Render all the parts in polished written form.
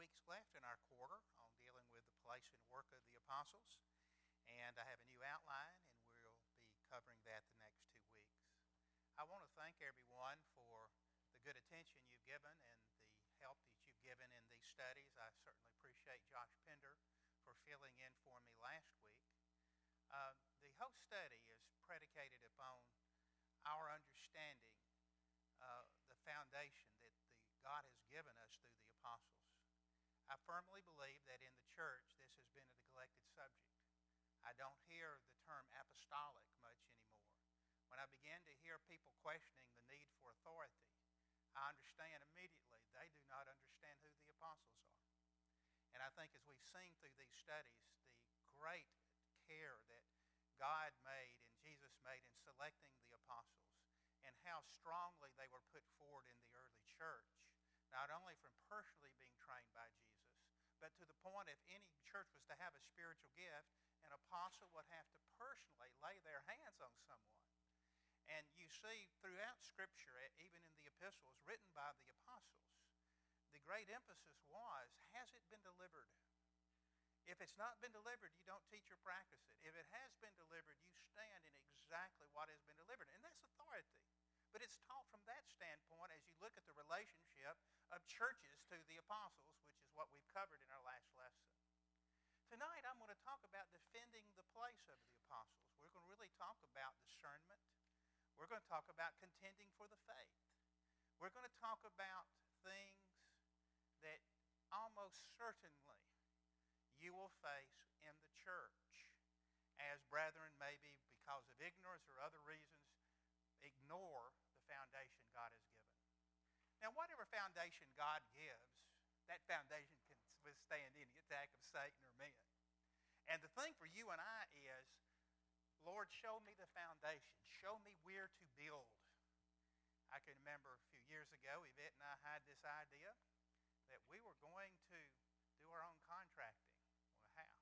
weeks left in our quarter on dealing with the place and work of the apostles. And I have a new outline, and we'll be covering that the next 2 weeks. I want to thank everyone for the good attention you've given and the help that you've given in these studies. I certainly appreciate Josh Pender for filling in for me last week. The whole study is predicated upon our understanding the foundation that God has given us through the apostles. I firmly believe that in the church this has been a neglected subject. I don't hear the term apostolic much anymore. When I begin to hear people questioning the need for authority, I understand immediately they do not understand who the apostles are. And I think as we've seen through these studies, the great care that God made and Jesus made in selecting the apostles and how strongly they were put forward in the early church, not only from personally being trained by Jesus, but to the point if any church was to have a spiritual gift, an apostle would have to personally lay their hands on someone. And you see throughout Scripture, even in the epistles written by the apostles, the great emphasis was, has it been delivered? If it's not been delivered, you don't teach or practice it. If it has been delivered, you stand in exactly what has been delivered. And that's authority. But it's taught from that standpoint as you look at the relationship of churches to the apostles, which is what we've covered in our last lesson. Tonight, I'm going to talk about defending the place of the apostles. We're going to really talk about discernment. We're going to talk about contending for the faith. We're going to talk about things that almost certainly you will face in the church as brethren, maybe because of ignorance or other reasons, ignore the foundation God has given. Now, whatever foundation God gives, that foundation can withstand any attack of Satan or men. And the thing for you and I is, Lord, show me the foundation. Show me where to build. I can remember a few years ago, Yvette and I had this idea that we were going to do our own contracting on a house.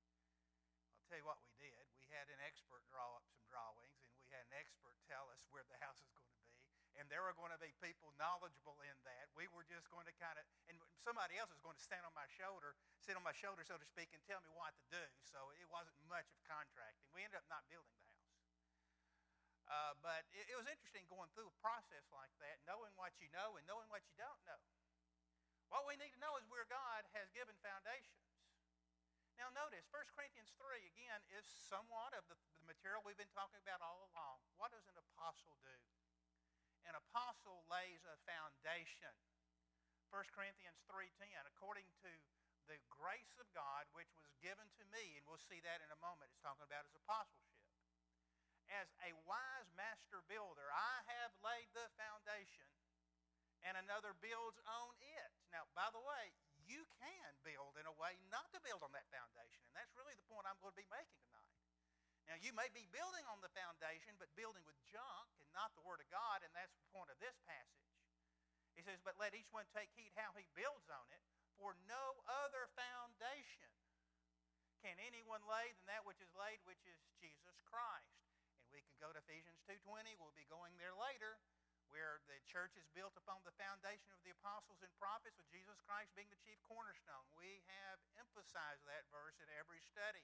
I'll tell you what we did. We had an expert draw up some drawings, and we had an expert tell us where the house is going to be. And there were going to be people knowledgeable in that. We were just going to and somebody else was going to sit on my shoulder, so to speak, and tell me what to do. So it wasn't much of contracting. We ended up not building the house. But it was interesting going through a process like that, knowing what you know and knowing what you don't know. What we need to know is where God has given foundations. Now notice, 1 Corinthians 3, again, is somewhat of the material we've been talking about all along. What does an apostle do? An apostle lays a foundation. 1 Corinthians 3:10, according to the grace of God which was given to me, and we'll see that in a moment, it's talking about his apostleship. As a wise master builder, I have laid the foundation, and another builds on it. Now, by the way, you can build in a way not to build on that foundation. And that's really the point I'm going to be making tonight. Now, you may be building on the foundation, but building with junk and not the Word of God, and that's the point of this passage. He says, but let each one take heed how he builds on it, for no other foundation can anyone lay than that which is laid, which is Jesus Christ. And we can go to Ephesians 2:20. We'll be going there later, where the church is built upon the foundation of the apostles and prophets, with Jesus Christ being the chief cornerstone. We have emphasized that verse in every study.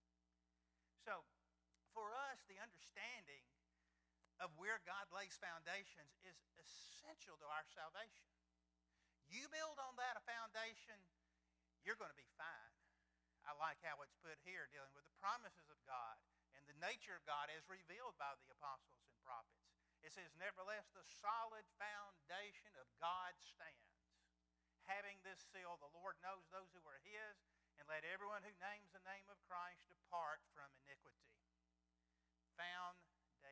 So, for us, the understanding of where God lays foundations is essential to our salvation. You build on that foundation, you're going to be fine. I like how it's put here, dealing with the promises of God and the nature of God as revealed by the apostles and prophets. It says, nevertheless, the solid foundation of God stands. Having this seal, the Lord knows those who are his, and let everyone who names the name of Christ depart from iniquity. Foundations.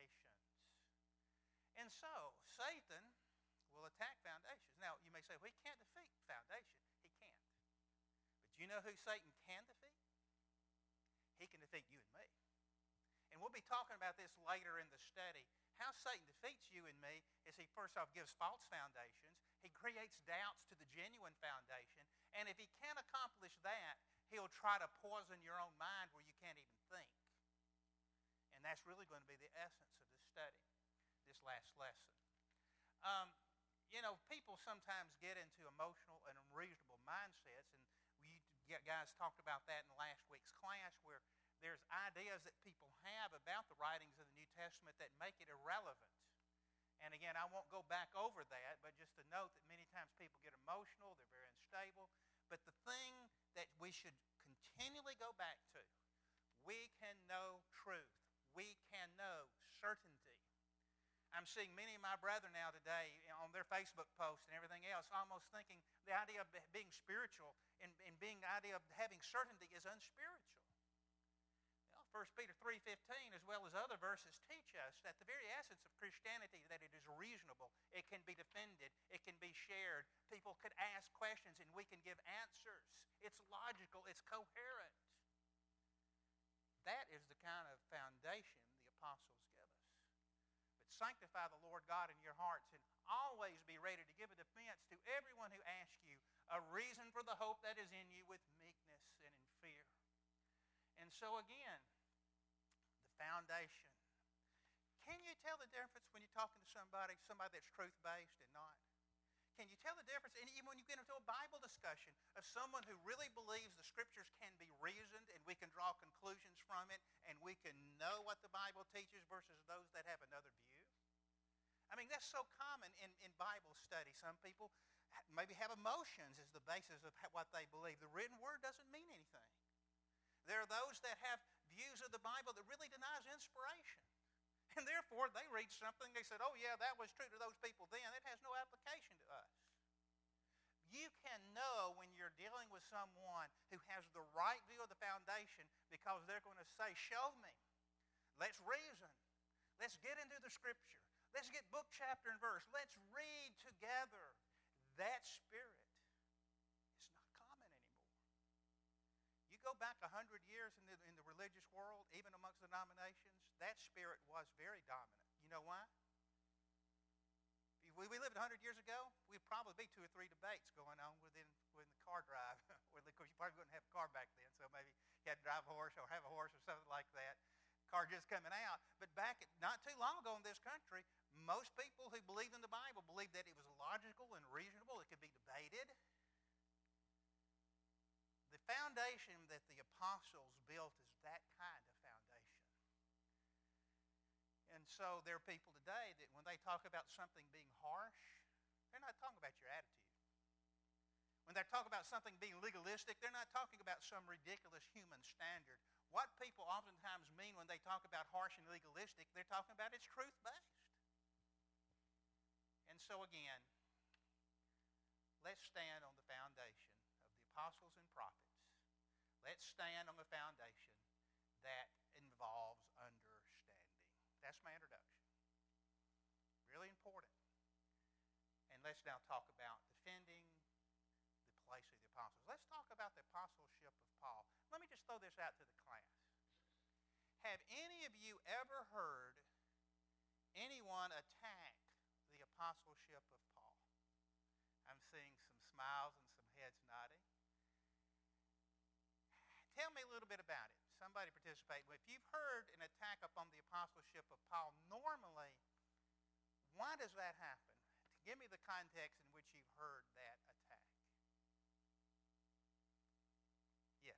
And so, Satan will attack foundations. Now, you may say, well, he can't defeat foundation. He can't. But you know who Satan can defeat? He can defeat you and me. And we'll be talking about this later in the study. How Satan defeats you and me is he first off gives false foundations. He creates doubts to the genuine foundation. And if he can't accomplish that, he'll try to poison your own mind where you can't even think. And that's really going to be the essence of this study, this last lesson. People sometimes get into emotional and unreasonable mindsets, and guys talked about that in last week's class, where there's ideas that people have about the writings of the New Testament that make it irrelevant. And again, I won't go back over that, but just to note that many times people get emotional, they're very unstable. But the thing that we should continually go back to, we can know truth. We can know certainty. I'm seeing many of my brethren now today on their Facebook posts and everything else almost thinking the idea of being spiritual and being the idea of having certainty is unspiritual. 1 Peter 3:15 as well as other verses teach us that the very essence of Christianity, that it is reasonable, it can be defended, it can be shared, people could ask questions and we can give answers. It's logical, it's coherent. That is the kind of foundation the apostles give us. But sanctify the Lord God in your hearts and always be ready to give a defense to everyone who asks you a reason for the hope that is in you with meekness and in fear. And so again, foundation. Can you tell the difference when you're talking to somebody that's truth-based and not? Can you tell the difference, and even when you get into a Bible discussion, of someone who really believes the Scriptures can be reasoned and we can draw conclusions from it and we can know what the Bible teaches versus those that have another view? I mean, that's so common in Bible study. Some people maybe have emotions as the basis of what they believe. The written Word doesn't mean anything. There are those that have views of the Bible that really denies inspiration. And therefore, they read something, they said, oh yeah, that was true to those people then. It has no application to us. You can know when you're dealing with someone who has the right view of the foundation because they're going to say, show me. Let's reason. Let's get into the Scripture. Let's get book, chapter, and verse. Let's read together. That spirit is not common anymore. You go back 100 years in the religious world, even amongst the denominations, that spirit was very dominant. You know why? If we lived 100 years ago, we'd probably be 2 or 3 debates going on within the car drive. Of course, you probably wouldn't have a car back then, so maybe you had to drive a horse or have a horse or something like that. Car just coming out. But not too long ago in this country, most people who believed in the Bible believed that it was logical and reasonable. It could be debated. The foundation that the apostles built is that kind of foundation. And so there are people today that when they talk about something being harsh, they're not talking about your attitude. When they talk about something being legalistic, they're not talking about some ridiculous human standard. What people oftentimes mean when they talk about harsh and legalistic, they're talking about it's truth-based. And so again, let's stand on the foundation of the apostles and prophets. Let's stand on the foundation that involves understanding. That's my introduction. Really important. And let's now talk about defending the place of the apostles. Let's talk about the apostleship of Paul. Let me just throw this out to the class. Have any of you ever heard anyone attack the apostleship of Paul? I'm seeing some smiles and some heads nodding. Tell me a little bit about it. Somebody participate. If you've heard an attack upon the apostleship of Paul, normally, why does that happen? Give me the context in which you've heard that attack. Yes.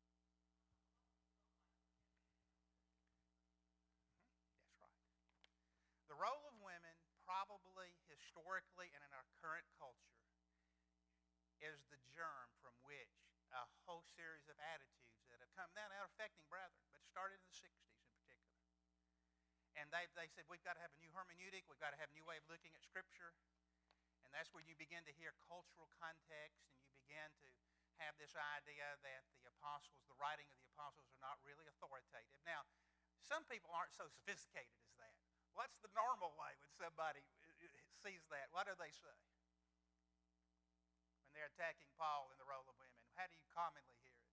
That's right. The role of women, probably historically and in our current culture, is the germ from which a whole series of attitudes that have come down, not affecting brethren, but started in the 60s in particular. And they said, we've got to have a new hermeneutic, we've got to have a new way of looking at Scripture. And that's when you begin to hear cultural context and you begin to have this idea that the apostles, the writing of the apostles are not really authoritative. Now, some people aren't so sophisticated as that. What's the normal way when somebody sees that? What do they say? When they're attacking Paul in the role of women, how do you commonly hear it?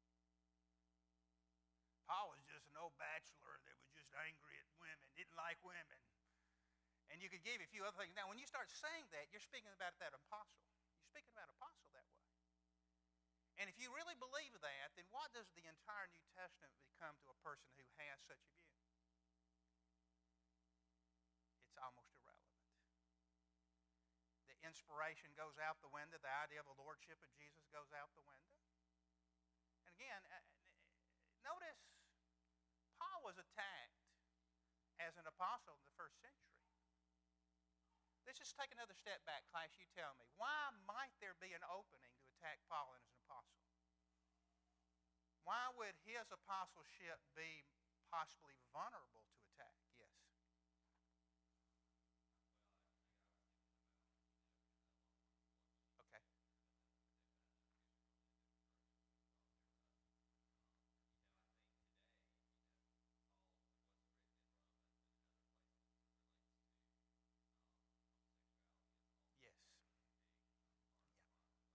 Paul was just an old bachelor that was just angry at women, didn't like women. And you could give a few other things. Now, when you start saying that, you're speaking about that apostle. You're speaking about apostle that way. And if you really believe that, then what does the entire New Testament become to a person who has such a view? It's almost irrelevant. The inspiration goes out the window. The idea of the lordship of Jesus goes out the window. again, notice Paul was attacked as an apostle in the first century. Let's just take another step back, class. You tell me, why might there be an opening to attack Paul as an apostle? Why would his apostleship be possibly vulnerable to attack? Yes. Okay. Yes. Yeah.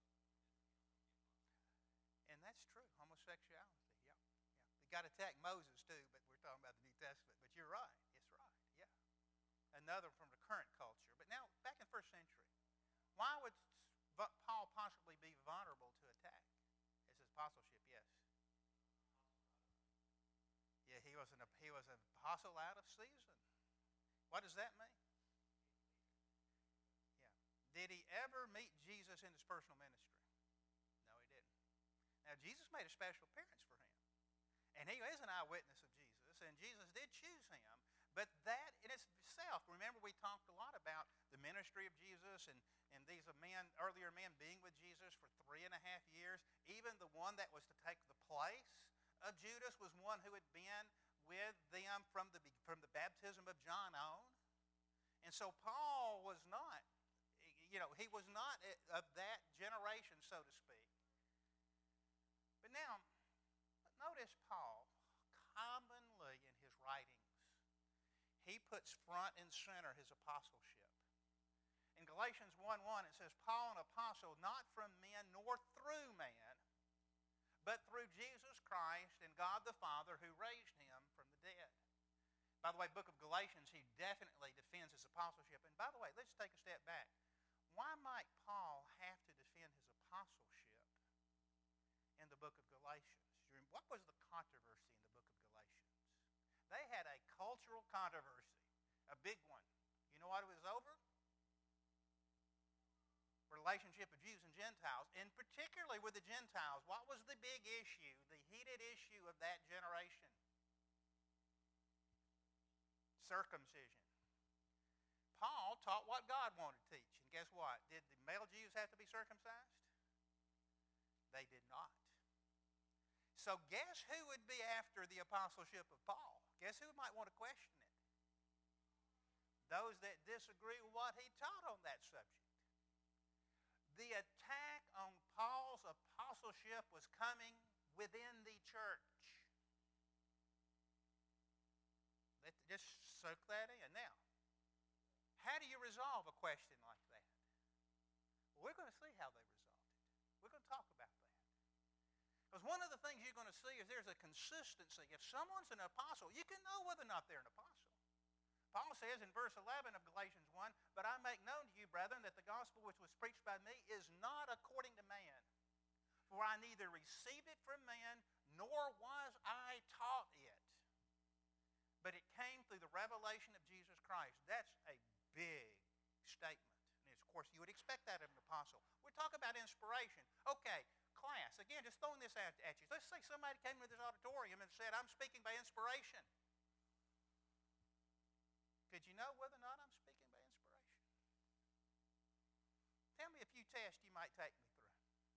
And that's true. Homosexuality. Yeah. Yeah. They got to attack Moses too, but we're talking about the New Testament. But you're right. It's right. Yeah. Another from the current culture. But now, back in the first century, why would Paul possibly be vulnerable to attack? It's his apostleship, yes. Yeah, he was an apostle out of season. What does that mean? Yeah. Did he ever meet Jesus in his personal ministry? No, he didn't. Now, Jesus made a special appearance for him. And he is an eyewitness of Jesus, and Jesus did choose him. But that in itself, remember we talked a lot about the ministry of Jesus and these earlier men being with Jesus for 3.5 years. Even the one that was to take the place of Judas was one who had been with them from the baptism of John on. And so Paul was not, he was not of that generation, so to speak. But now, notice Paul, commonly in his writings, he puts front and center his apostleship. In Galatians 1:1 it says, Paul, an apostle, not from men nor through man, but through Jesus Christ and God the Father who raised him from the dead. By the way, book of Galatians, he definitely defends his apostleship. And by the way, let's take a step back. Why might Paul have to defend his apostleship in the book of Galatians? What was the controversy in the book of Galatians? They had a cultural controversy, a big one. You know what it was over? Relationship of Jews and Gentiles, and particularly with the Gentiles. What was the big issue, the heated issue of that generation? Circumcision. Paul taught what God wanted to teach, and guess what? Did the male Jews have to be circumcised? They did not. So guess who would be after the apostleship of Paul? Guess who might want to question it? Those that disagree with what he taught on that subject. The attack on Paul's apostleship was coming within the church. Let's just soak that in. Now, how do you resolve a question like that? Well, we're going to see how they resolved it. We're going to talk about that. Because one of the things you're going to see is there's a consistency. If someone's an apostle, you can know whether or not they're an apostle. Paul says in verse 11 of Galatians 1, But I make known to you, brethren, that the gospel which was preached by me is not according to man. For I neither received it from man, nor was I taught it. But it came through the revelation of Jesus Christ. That's a big statement. And of course, you would expect that of an apostle. We're talking about inspiration. Okay, class, again, just throwing this out at you. Let's say somebody came to this auditorium and said, I'm speaking by inspiration. Could you know whether or not I'm speaking by inspiration? Tell me a few tests you might take me through.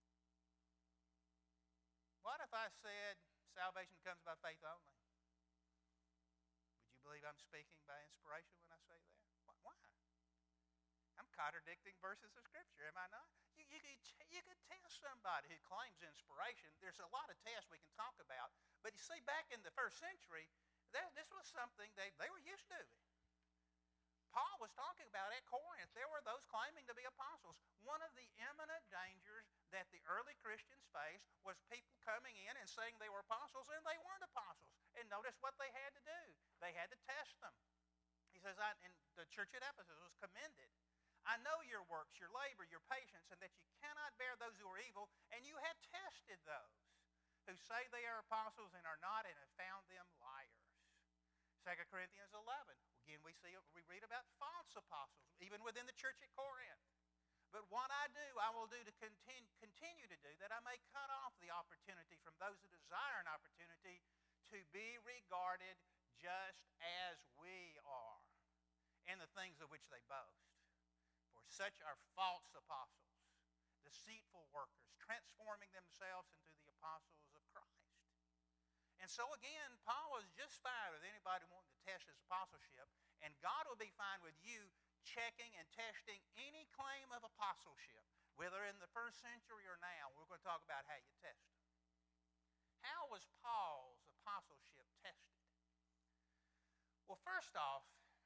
What if I said salvation comes by faith only? Would you believe I'm speaking by inspiration when I say that? Why? I'm contradicting verses of Scripture, am I not? You could test somebody who claims inspiration. There's a lot of tests we can talk about. But you see, back in the first century, this was something they were used to it. Paul was talking about at Corinth. There were those claiming to be apostles. One of the imminent dangers that the early Christians faced was people coming in and saying they were apostles, and they weren't apostles. And notice what they had to do. They had to test them. He says, and the church at Ephesus was commended. I know your works, your labor, your patience, and that you cannot bear those who are evil, and you have tested those who say they are apostles and are not, and have found them liars. 2 Corinthians 11. Again, we read about false apostles, even within the church at Corinth. But what I do, I will do to continue to do, that I may cut off the opportunity from those who desire an opportunity to be regarded just as we are in the things of which they boast. For such are false apostles, deceitful workers, transforming themselves into the apostles of Christ. And so again, Paul was just fine with anybody wanting to test his apostleship, and God will be fine with you checking and testing any claim of apostleship, whether in the first century or now. We're going to talk about how you test them. How was Paul's apostleship tested? Well, first off,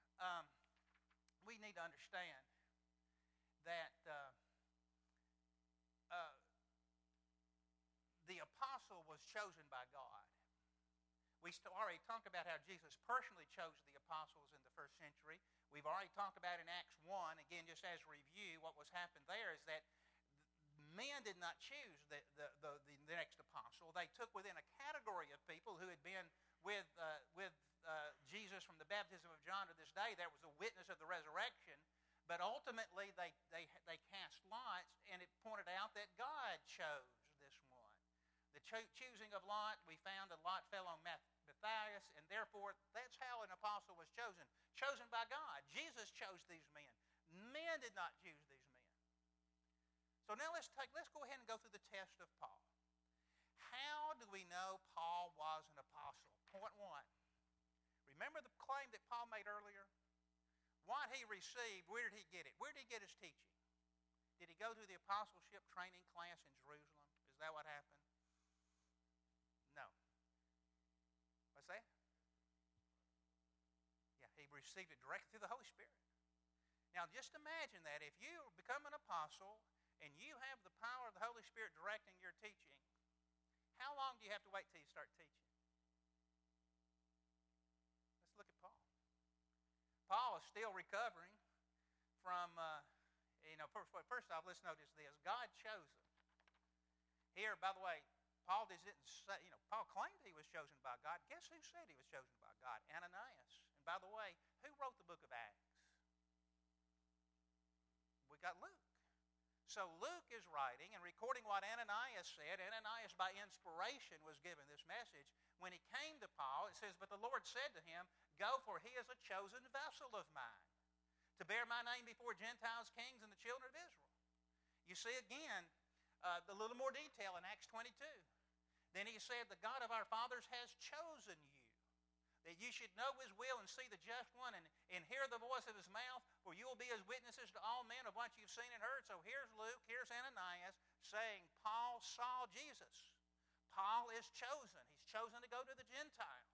we need to understand that the apostle was chosen by God. We already talked about how Jesus personally chose the apostles in the first century. We've already talked about in Acts 1, again, just as a review, what was happened there is that men did not choose the next apostle. They took within a category of people who had been with Jesus from the baptism of John to this day. There was a witness of the resurrection, but ultimately they cast lots, and it pointed out that God chose this one. The choosing of Lot, we found that Lot fell on Matthias, and therefore that's how an apostle was chosen by God. Jesus chose these men. Men did not choose these men. So now let's go ahead and go through the test of Paul. How do we know Paul was an apostle? Point one. Remember the claim that Paul made earlier? What he received, where did he get it? Where did he get his teaching? Did he go through the apostleship training class in Jerusalem? Is that what happened? No. What's that? Yeah, he received it directly through the Holy Spirit. Now, just imagine that if you become an apostle and you have the power of the Holy Spirit directing your teaching, how long do you have to wait till you start teaching? Let's look at Paul. Paul is still recovering from, first off, let's notice this. God chose him. Here, by the way, Paul didn't say, Paul claimed he was chosen by God. Guess who said he was chosen by God? Ananias. And by the way, who wrote the book of Acts? We got Luke. So Luke is writing and recording what Ananias said. Ananias, by inspiration, was given this message. When he came to Paul, it says, "But the Lord said to him, Go, for he is a chosen vessel of mine, to bear my name before Gentiles, kings, and the children of Israel." You see again, a little more detail in Acts 22. Then he said, "The God of our fathers has chosen you, that you should know his will and see the just one and hear the voice of his mouth, for you will be his witnesses to all men of what you've seen and heard." So here's Luke, here's Ananias saying Paul saw Jesus. Paul is chosen. He's chosen to go to the Gentiles.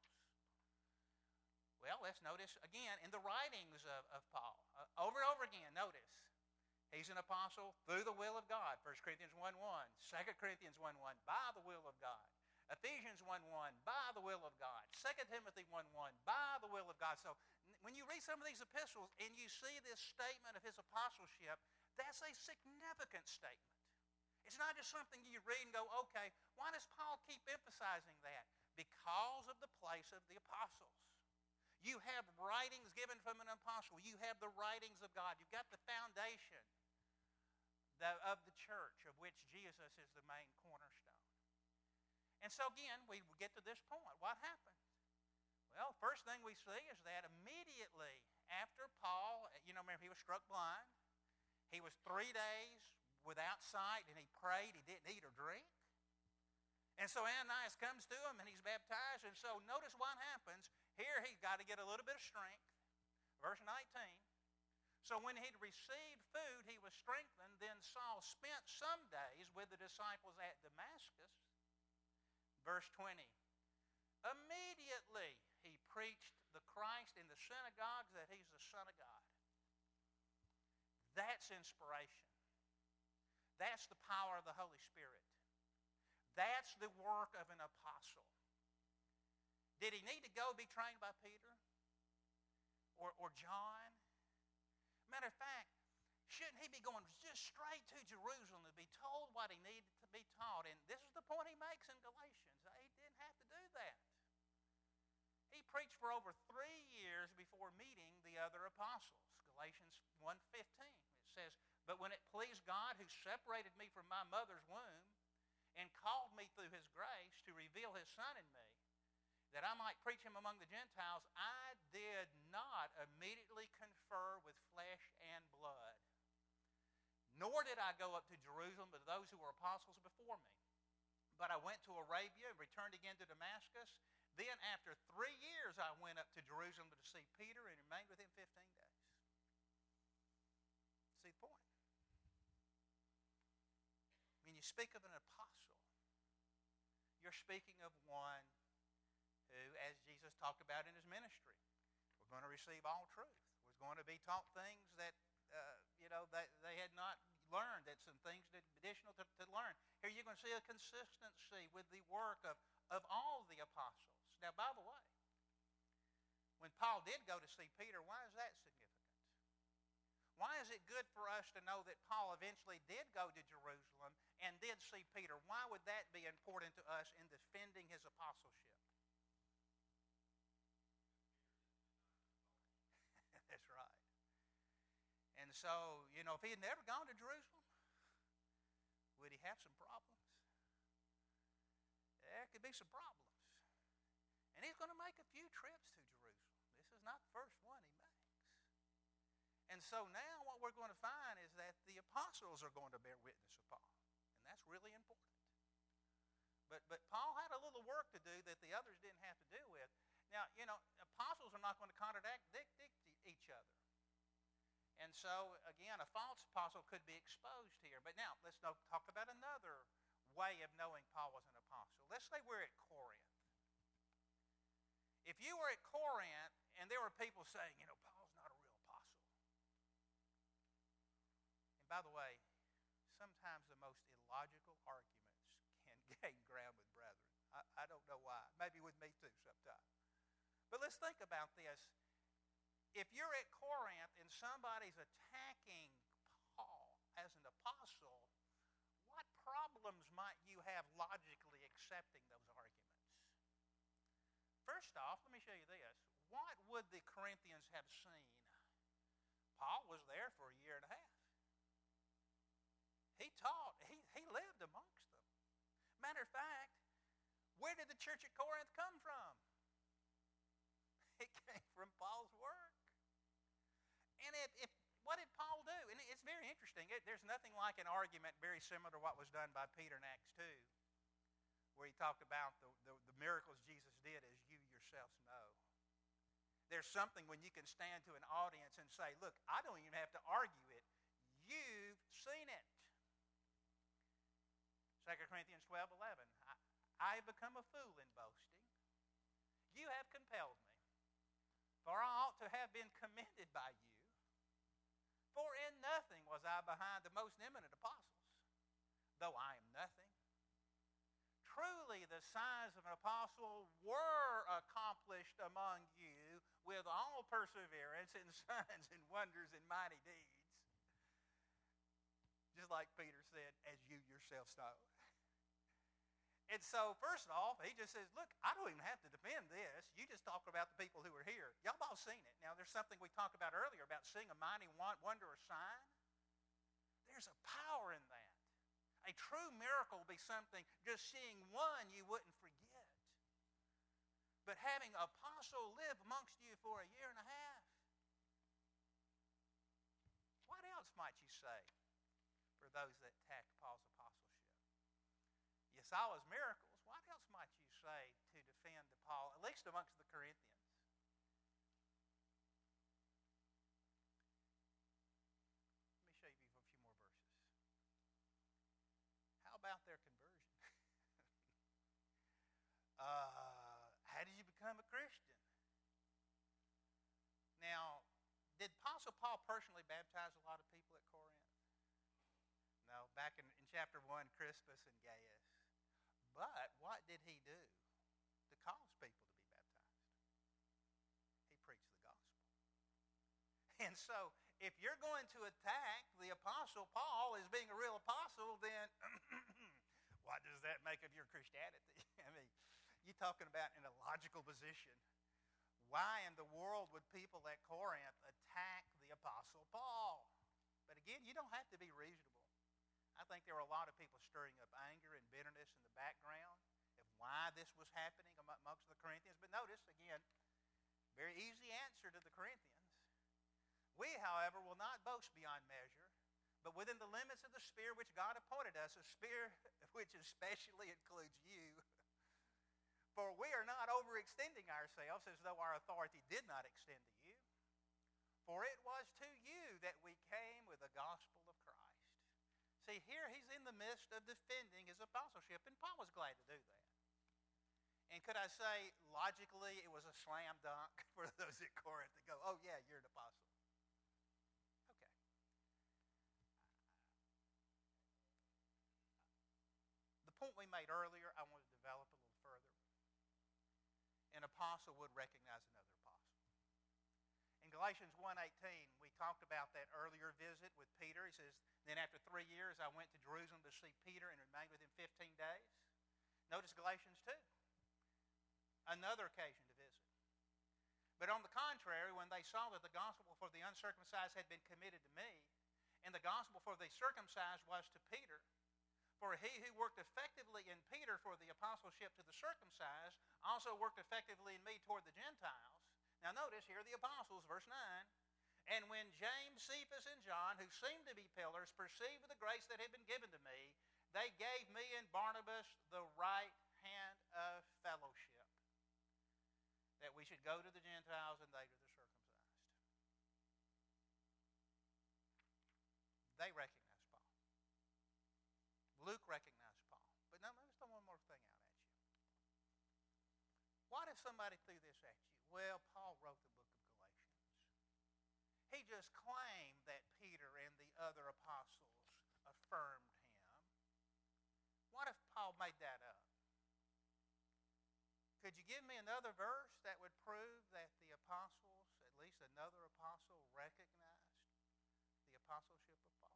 Well, let's notice again in the writings of Paul. Over and over again, notice. He's an apostle through the will of God. 1 Corinthians 1:1, 2 Corinthians 1:1, by the will of God. Ephesians 1:1, by the will of God. 2 Timothy 1:1, by the will of God. So when you read some of these epistles and you see this statement of his apostleship, that's a significant statement. It's not just something you read and go, okay, why does Paul keep emphasizing that? Because of the place of the apostles. You have writings given from an apostle. You have the writings of God. You've got the foundation of the church, of which Jesus is the main cornerstone. And so again, we get to this point. What happened? Well, first thing we see is that immediately after Paul, remember he was struck blind. He was 3 days without sight, and he prayed. He didn't eat or drink. And so Ananias comes to him, and he's baptized. And so notice what happens. Here he's got to get a little bit of strength. Verse 19. So when he'd received food, he was strengthened. Then Saul spent some days with the disciples at Damascus. Verse 20. Immediately he preached the Christ in the synagogues, that he's the Son of God. That's inspiration. That's the power of the Holy Spirit. That's the work of an apostle. Did he need to go be trained by Peter or John? Matter of fact, shouldn't he be going just straight to Jerusalem to be told what he needed to be taught? And this is the point he makes in Galatians. He didn't have to do that. He preached for over 3 years before meeting the other apostles. Galatians 1:15, it It says, "But when it pleased God who separated me from my mother's womb and called me through his grace to reveal his Son in me, that I might preach him among the Gentiles, I did not immediately confer with flesh and blood, nor did I go up to Jerusalem to those who were apostles before me. But I went to Arabia and returned again to Damascus. Then after 3 years I went up to Jerusalem to see Peter and remained with him 15 days." See the point? When you speak of an apostle, you're speaking of one who, as Jesus talked about in his ministry, we're going to receive all truth. We're going to be taught things that that they had not learned, that some things that additional to learn. Here you're going to see a consistency with the work of all the apostles. Now, by the way, when Paul did go to see Peter, why is that significant? Why is it good for us to know that Paul eventually did go to Jerusalem and did see Peter? Why would that be important to us in defending his apostleship? That's right. And so, if he had never gone to Jerusalem, would he have some problems? There could be some problems. And he's going to make a few trips to Jerusalem. This is not the first one he makes. And so now what we're going to find is that the apostles are going to bear witness of Paul. And that's really important. But Paul had a little work to do that the others didn't have to do with. Now, apostles are not going to contradict each other. And so, again, a false apostle could be exposed here. But now, let's talk about another way of knowing Paul was an apostle. Let's say we're at Corinth. If you were at Corinth and there were people saying, Paul's not a real apostle. And by the way, sometimes the most illogical arguments can gain ground with brethren. I don't know why. Maybe with me too sometimes. But let's think about this. If you're at Corinth and somebody's attacking Paul as an apostle, what problems might you have logically accepting those arguments? First off, let me show you this. What would the Corinthians have seen? Paul was there for 1.5 years. He taught. He lived amongst them. Matter of fact, where did the church at Corinth come from? It came from Paul's work. And what did Paul do? And it's very interesting. There's nothing like an argument very similar to what was done by Peter in Acts 2, where he talked about the miracles Jesus did, as you yourselves know. There's something when you can stand to an audience and say, look, I don't even have to argue it. You've seen it. 2 Corinthians 12:11. I have become a fool in boasting. You have compelled me. For I ought to have been commended by you. For in nothing was I behind the most eminent apostles, though I am nothing. Truly the signs of an apostle were accomplished among you with all perseverance and signs and wonders and mighty deeds. Just like Peter said, as you yourselves know. And so, first off, he just says, look, I don't even have to defend this. You just talk about the people who are here. Y'all all seen it. Now, there's something we talked about earlier about seeing a mighty wonder or sign. There's a power in that. A true miracle will be something, just seeing one you wouldn't forget. But having an apostle live amongst you for 1.5 years. What else might you say for those that attack Paul's apostleship? You saw his miracles. What else might you say to defend Paul, at least amongst the Corinthians? Let me show you a few more verses. How about their conversion? How did you become a Christian? Now, did Apostle Paul personally baptize a lot of people at Corinth? No, back in chapter 1, Crispus and Gaius. But what did he do to cause people to be baptized? He preached the gospel. And so, if you're going to attack the Apostle Paul as being a real apostle, then what does that make of your Christianity? I mean, you're talking about in a logical position. Why in the world would people at Corinth attack the Apostle Paul? But again, you don't have to be reasonable. I think there were a lot of people stirring up anger and bitterness in the background of why this was happening amongst the Corinthians. But notice, again, very easy answer to the Corinthians. We, however, will not boast beyond measure, but within the limits of the sphere which God appointed us, a sphere which especially includes you. For we are not overextending ourselves as though our authority did not extend to you. For it was to you that we came with the gospel of Christ. See, here he's in the midst of defending his apostleship, and Paul was glad to do that. And could I say, logically, it was a slam dunk for those at Corinth to go, oh yeah, you're an apostle. Okay. The point we made earlier, I want to develop a little further. An apostle would recognize another apostle. In Galatians 1:18, we talked about that earlier visit with Peter. He says, then after 3 years, I went to Jerusalem to see Peter and remained with him 15 days. Notice Galatians 2. Another occasion to visit. But on the contrary, when they saw that the gospel for the uncircumcised had been committed to me, and the gospel for the circumcised was to Peter, for he who worked effectively in Peter for the apostleship to the circumcised also worked effectively in me toward the Gentiles. Now notice here the apostles, verse 9. And when James, Cephas, and John, who seemed to be pillars, perceived the grace that had been given to me, they gave me and Barnabas the right hand of fellowship, that we should go to the Gentiles and they to the circumcised. They recognized Paul. Luke recognized Paul. But now let me throw one more thing out at you. What if somebody threw this at you? Well, Paul wrote the book of Galatians. He just claimed that Peter and the other apostles affirmed him. What if Paul made that up? Could you give me another verse that would prove that the apostles, at least another apostle, recognized the apostleship of Paul?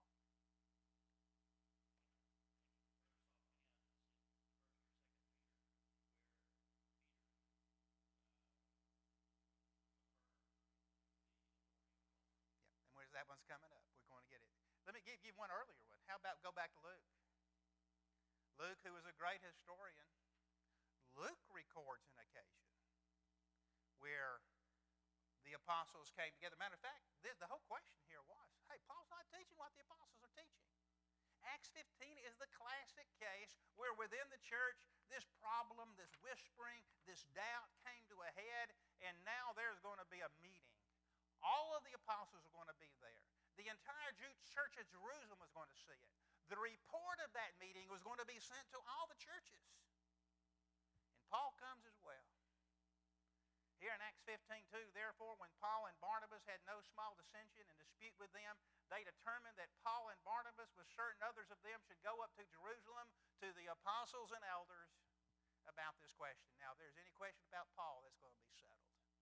That one's coming up. We're going to get it. Let me give you one earlier one. How about go back to Luke? Luke, who was a great historian, Luke records an occasion where the apostles came together. Matter of fact, the whole question here was, hey, Paul's not teaching what the apostles are teaching. Acts 15 is the classic case where within the church, this problem, this whispering, this doubt came to a head, and now there's going to be a meeting. All of the apostles are going to be there. The entire church of Jerusalem was going to see it. The report of that meeting was going to be sent to all the churches. And Paul comes as well. Here in Acts 15:2, therefore, when Paul and Barnabas had no small dissension and dispute with them, they determined that Paul and Barnabas, with certain others of them, should go up to Jerusalem to the apostles and elders about this question. Now, if there's any question about Paul, that's going to be settled.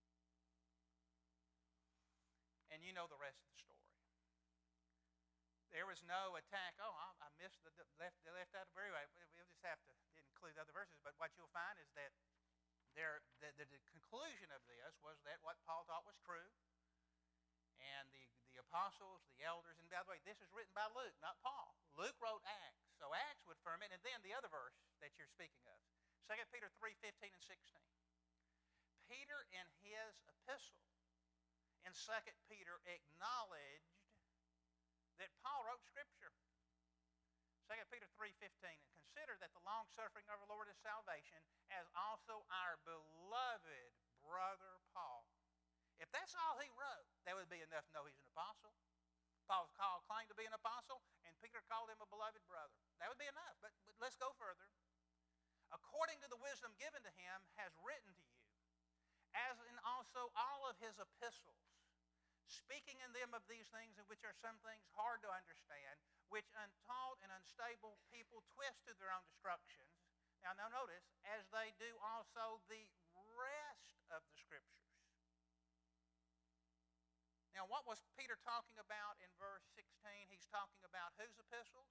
And you know the rest of the story. There was no attack. Oh, I missed left out of very way. We'll just have to include other verses. But what you'll find is that the conclusion of this was that what Paul taught was true. And the apostles, the elders, and by the way, this is written by Luke, not Paul. Luke wrote Acts. So Acts would affirm it. And then the other verse that you're speaking of, 2 Peter 3:15 and 16. Peter in his epistle in 2 Peter acknowledged that Paul wrote Scripture. 2 Peter 3:15, and consider that the long-suffering of our Lord is salvation, as also our beloved brother Paul. If that's all he wrote, that would be enough to know he's an apostle. Paul claimed to be an apostle, and Peter called him a beloved brother. That would be enough, but let's go further. According to the wisdom given to him, has written to you, as in also all of his epistles, speaking in them of these things in which are some things hard to understand, which untaught and unstable people twist to their own destructions. Now notice, as they do also the rest of the Scriptures. Now what was Peter talking about in verse 16? He's talking about whose epistles?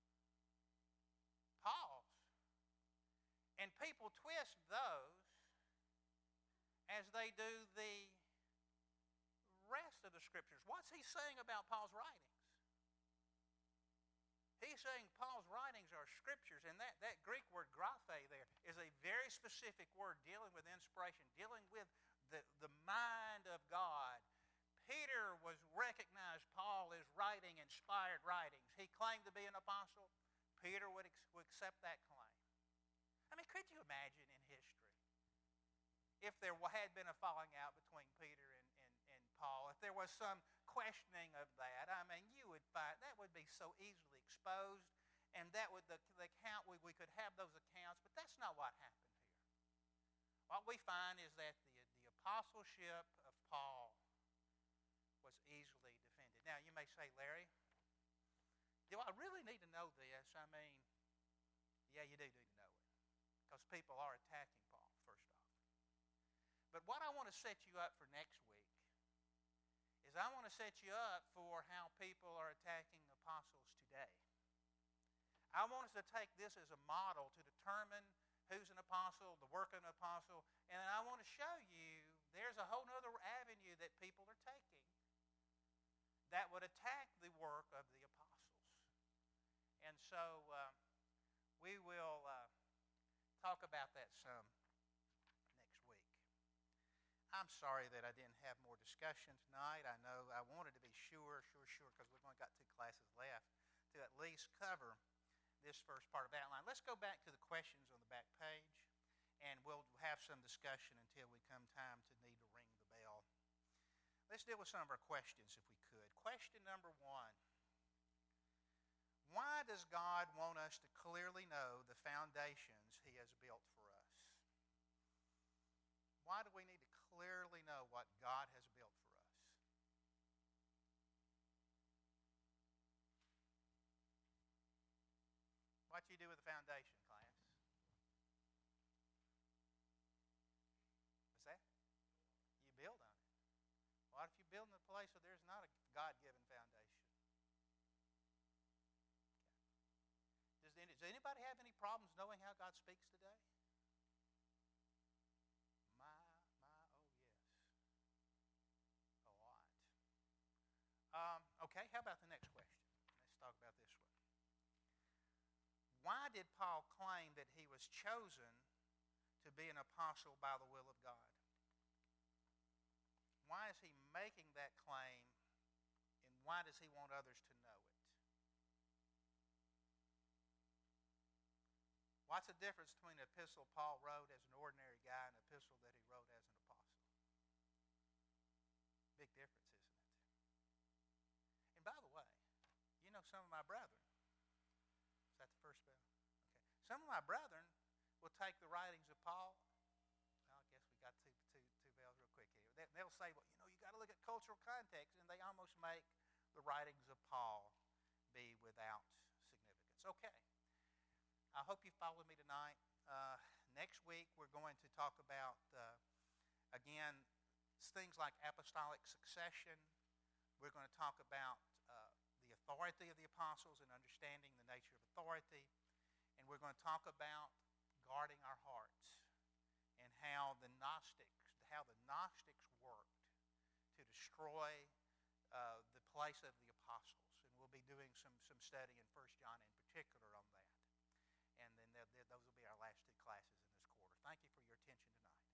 Paul's. And people twist those as they do the rest of the Scriptures. What's he saying about Paul's writings? He's saying Paul's writings are scriptures, and that Greek word graphe there is a very specific word dealing with inspiration, dealing with the mind of God. Peter was recognized Paul is writing inspired writings. He claimed to be an apostle. Peter would accept that claim. I mean, could you imagine in history if there had been a falling out between Peter and Paul, if there was some questioning of that? I mean, you would find that would be so easily exposed, and that would the account we could have those accounts, but that's not what happened here. What we find is that the apostleship of Paul was easily defended. Now, you may say, Larry, do I really need to know this? I mean, yeah, you do need to know it, because people are attacking Paul, first off. But what I want to set you up for next week is I want to set you up for how people are attacking apostles today. I want us to take this as a model to determine who's an apostle, the work of an apostle, and I want to show you there's a whole other avenue that people are taking that would attack the work of the apostles. And so we will talk about that some next week. I'm sorry that I didn't have more discussion tonight. I know I wanted to be sure, because we've only got 2 classes left, to at least cover this first part of outline. Let's go back to the questions on the back page, and we'll have some discussion until we come time to need to ring the bell. Let's deal with some of our questions if we could. Question number 1. Why does God want us to clearly know the foundations He has built for us? Why do we need to clearly know what God has built for us? What you do with the foundation, class? What's that? You build on it. What if you build in a place where there's not a God-given foundation? Okay. Does anybody have any problems knowing how God speaks today? Oh yes. A lot. Okay, how about the next question? Let's talk about this one. Why did Paul claim that he was chosen to be an apostle by the will of God? Why is he making that claim, and why does he want others to know it? What's the difference between an epistle Paul wrote as an ordinary guy and an epistle that he wrote as an apostle? Big difference, isn't it? And by the way, you know some of my brethren, is that the first bell? Okay. Some of my brethren will take the writings of Paul. Well, I guess we got two bells real quick here. They'll say, well, you got to look at cultural context, and they almost make the writings of Paul be without significance. Okay. I hope you followed me tonight. Next week, we're going to talk about, again, things like apostolic succession. We're going to talk about the authority of the apostles and understanding the nature of authority. And we're going to talk about guarding our hearts and how the Gnostics worked to destroy the place of the apostles. And we'll be doing some study in 1 John in particular on that. And then those will be our last 2 classes in this quarter. Thank you for your attention tonight.